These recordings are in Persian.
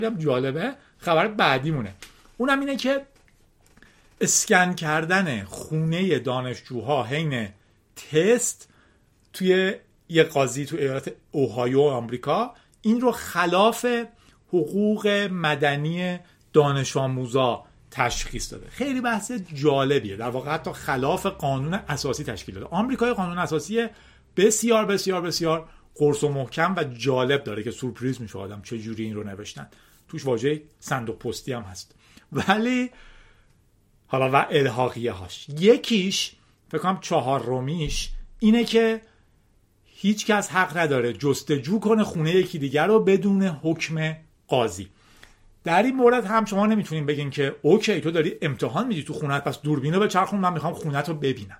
هم جالبه خبر بعدیمونه، اونم اینه که اسکن کردن خونه دانشجوها حین تست توی یه قاضی تو ایالت اوهایو آمریکا این رو خلاف حقوق مدنی دانش آموزا تشخیص داده. خیلی بحث جالبیه، در واقع حتی خلاف قانون اساسی تشکیل داده. آمریکای قانون اساسی بسیار بسیار بسیار قرص و محکم و جالب داره که سورپرایز میشه آدم چه جوری این رو نوشتن. توش واژه صندوق پستی هم هست. ولی حالا و الحاقیه هاش یکیش فکر کنم 4میش اینه که هیچ کس حق نداره جستجو کنه خونه یکی دیگر رو بدون حکم قاضی. در این مورد هم شما نمیتونین بگین که اوکی تو داری امتحان میدی تو خونت، پس دوربینو بچرخون من میخوام خونت رو ببینم.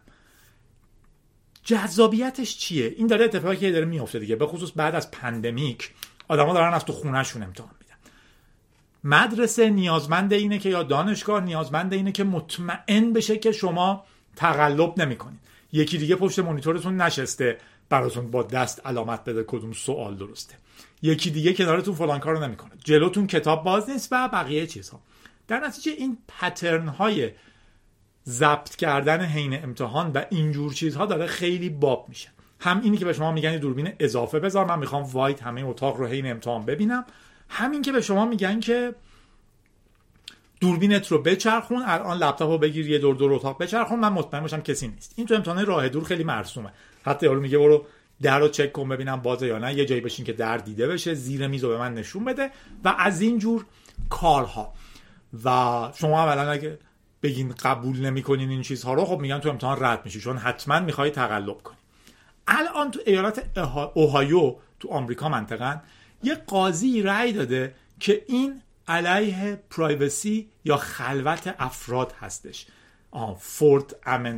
جذابیتش چیه؟ این داره اتفاقی که داره میفته دیگه، به خصوص بعد از پندمیک آدما دارن از تو خونهشون امتحان میدن. مدرسه نیازمند اینه که یا دانشگاه نیازمند اینه که مطمئن بشه که شما تقلب نمیکنید. یکی دیگه پشت مانیتورتون نشسته براتون با دست علامت بده کدوم سوال درسته. یکی دیگه کنارتون فلان کارو نمیکنه. جلوتون کتاب باز نیست و بقیه چیزها. در نتیجه این پترن های ضبط کردن حین امتحان و اینجور چیزها داره خیلی باب میشه. هم اینی که به شما میگن دوربین اضافه بذار، من میخوام واید همه اتاق رو حین امتحان ببینم. همین که به شما میگن که دوربینت رو بچرخون، الان لپتاپو بگیر یه دور اتاق بچرخون، من مطمئن باشم کسی نیست. این تو امتحان راه دور خیلی مرسومه. حتی یارو میگه برو در رو چک کن ببینم بازه یا نه، یه جایی بشین که در دیده بشه، زیر میز رو به من نشون بده و از این جور کارها. و شما اولا اگه بگین قبول نمی‌کنین این چیزها رو، خب میگن تو امتحان رد میشی چون حتما می‌خوای تقلب کنی. الان تو ایالت اوهایو تو آمریکا منطقاً یه قاضی رأی داده که این علیه پرایوسی یا خلوت افراد هستش. فورت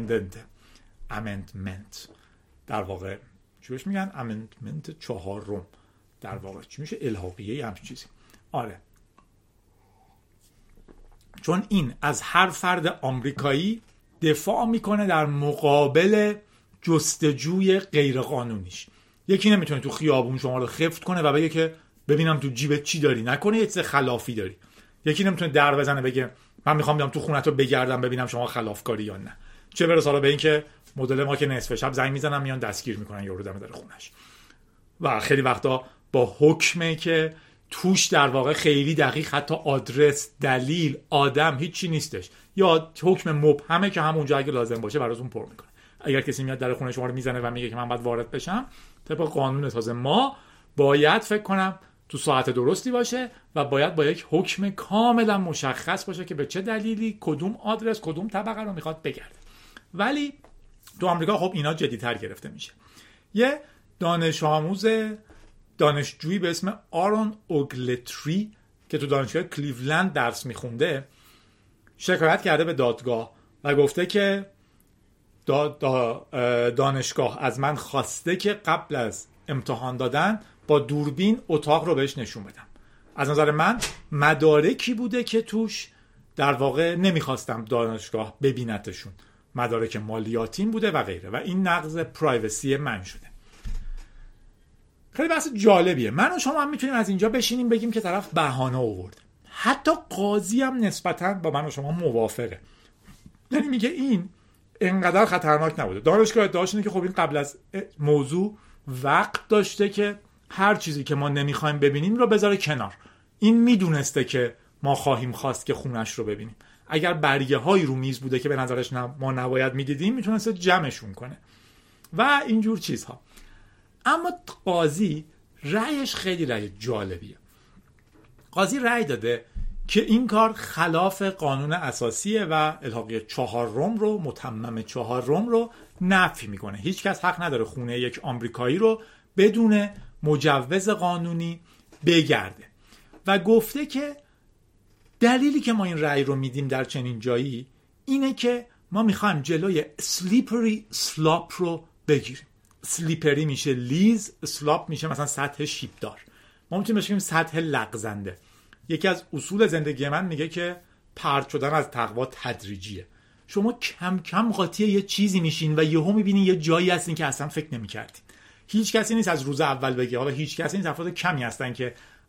امندمنت در واقع چی بهش میگن؟ امندمنت 4 در واقع چی میشه؟ الحاقیه همچین چیزی. آره، چون این از هر فرد آمریکایی دفاع میکنه در مقابل جستجوی غیرقانونیش. یکی نمیتونه تو خیابون شما رو خفت کنه و بگه که ببینم تو جیبت چی داری، نکنه یه چیز خلافی داری. یکی نمیتونه در بزنه بگه من میخوام بیام تو خونت رو بگردم ببینم شما خلافکاری یا نه. چه برسه حالا به این که مدل ما که نصف شب زنگ میزنن میان دستگیر میکنن یارو دم در خونش. و خیلی وقتا با حکمه که توش در واقع خیلی دقیق حتی آدرس، دلیل، آدم هیچی نیستش، یا حکم مبهمه که همونجا اگه لازم باشه براتون پر میکنه. اگر کسی میاد در خونه شما رو میزنه و میگه که من باید وارد بشم، طبق قانون تازه ما باید فکر کنم تو ساعت درستی باشه و باید با یک حکم کاملا مشخص باشه که به چه دلیلی کدوم آدرس کدوم طبقه رو میخواد بگرده. ولی تو آمریکا خب اینا جدی‌تر گرفته میشه. یه دانشجویی به اسم آرون اوگلتری که تو دانشگاه کلیولند درس میخونده شکایت کرده به دادگاه و گفته که دانشگاه از من خواسته که قبل از امتحان دادن با دوربین اتاق رو بهش نشون بدم. از نظر من مدارکی بوده که توش در واقع نمیخواستم دانشگاه ببینتشون، مدارک مالیاتیم بوده و غیره، و این نقض پرایوسی من شده. خیلی بحث جالبیه. من و شما هم میتونیم از اینجا بشینیم بگیم که طرف بهانه آورد. حتی قاضی هم نسبتاً با من و شما موافقه، یعنی میگه این اینقدر خطرناک نبوده. دانشگاه ادعاش اینه که خب این قبل از موضوع وقت داشته که هر چیزی که ما نمیخوایم ببینیم رو بذاره کنار. این میدونسته که ما خواهیم خواست که خونش رو ببینیم. اگر برگه هایی رو میز بوده که به نظرش ما نباید میدیدیم، میتونسته جمعشون کنه و اینجور چیزها. اما قاضی رأیش خیلی رأی جالبیه. قاضی رأی داده که این کار خلاف قانون اساسیه و الحاقیه 4 رو، متمم 4 رو نفی میکنه. هیچ کس حق نداره خونه یک آمریکایی رو بدون مجوز قانونی بگرده و گفته که دلیلی که ما این رأی رو میدیم در چنین جایی اینه که ما میخوایم جلوی سلیپری سلاپ رو بگیریم. سلیپری میشه لیز، سلاپ میشه مثلا سطح شیبدار. ما میتونیم بگیم سطح لغزنده. یکی از اصول زندگی من میگه که پرت شدن از تقوا تدریجیه. شما کم کم قاطی یه چیزی میشین و یهو میبینین یه جایی هستین که اصلا فکر نمیکردین. هیچ کسی نیست از روز اول بگه، حالا هیچ کسی نیست، افراد کمی هستن که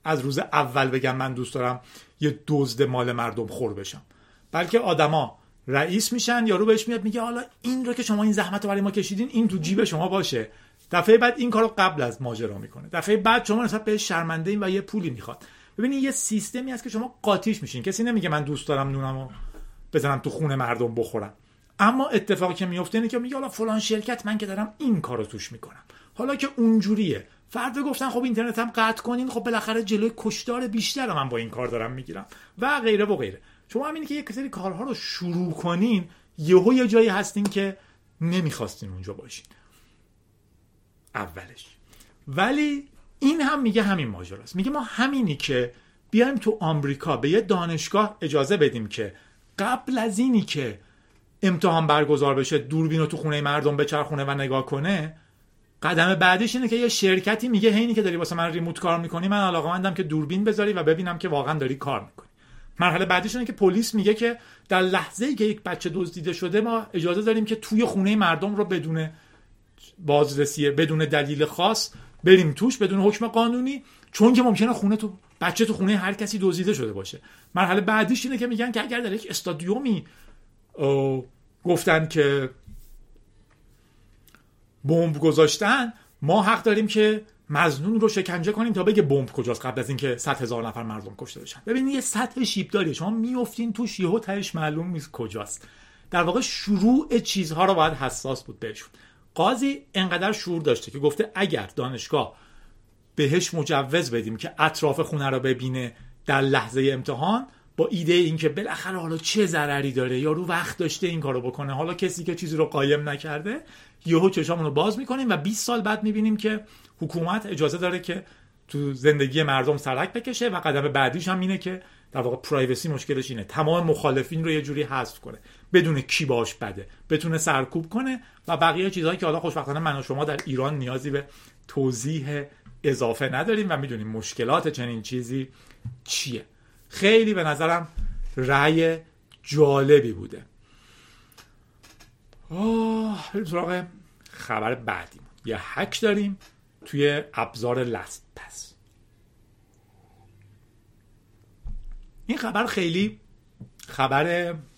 از روز اول بگن من دوست دارم یه دزد مال مردم خور بشم، بلکه آدما رئیس میشن، یارو بهش میاد میگه حالا این رو که شما این زحمت رو برای ما کشیدین این تو جیب شما باشه. دفعه بعد این کارو قبل از ماجرا میکنه، دفعه بعد شما نسبت بهش شرمنده این و یه پولی میخواد. ببینید یه سیستمی هست که شما قاطیش میشین. کسی نمیگه من دوست دارم نونمو بزنم تو خونه مردم بخورم، اما اتفاقی که میفته اینه که میگه حالا فلان شرکت من که دارم این کارو توش میکنم، حالا که اونجوریه فردا گفتن خب اینترنت هم قطع کنین، خب بالاخره جلوی کشتار بیشتر رو من با این کار دارم میگیرم و غیره و غیره. شما همینی که یک سری کارها رو شروع کنین یهو یه جایی هستین که نمیخواستین اونجا باشین اولش. ولی این هم میگه همین ماجراست، میگه ما همینی که بیایم تو آمریکا به یه دانشگاه اجازه بدیم که قبل از اینی که امتحان برگزار بشه دوربین رو تو خونه مردم بچرخونه و نگاه کنه، قدم بعدیش اینه که یه شرکتی میگه اینی که داری واسه من ریموت کار میکنی من علاقه‌مندم که دوربین بذاری و ببینم که واقعا داری کار میکنی. مرحله بعدیش اینه که پلیس میگه که در لحظه‌ای که یک بچه دزدیده شده ما اجازه داریم که توی خونه مردم رو بدون بازرسی بدون دلیل خاص بریم توش بدون حکم قانونی، چون که ممکنه بچه تو خونه هر کسی دزدیده شده باشه. مرحله بعدیش اینه که میگن که اگر در یک استادیومی گفتن که بمب گذاشتن ما حق داریم که مظنون رو شکنجه کنیم تا بگه بمب کجاست قبل از اینکه 100,000 نفر مردم کشته بشن. ببینید یه سطح شیبداریه، شما میافتین توش یهو تهش معلوم نیست کجاست. در واقع شروع چیزها رو باید حساس بود بهشون. قاضی انقدر شعور داشته که گفته اگر دانشگاه بهش مجوز بدیم که اطراف خونه رو ببینه در لحظه امتحان، با ایده این که بالاخره حالا چه ضرری داره، یارو وقت داشته این کارو بکنه، حالا کسی که چیزی رو قایم نکرده، یهو چشامون رو باز میکنیم و 20 سال بعد میبینیم که حکومت اجازه داره که تو زندگی مردم سرک بکشه و قدم بعدیش هم اینه که در واقع پرایوسی مشکلش اینه تمام مخالفین رو یه جوری حذف کنه بدون کی باش بده، بتونه سرکوب کنه و بقیه چیزهایی که حالا خوشبختانه من و شما در ایران نیازی به توضیح اضافه نداریم و میدونیم مشکلات چنین چیزی چیه. خیلی به نظرم رأی جالبی بوده. بریم سراغ خبر بعدی. یه هک داریم توی ابزار لست پس. این خبر خیلی خبر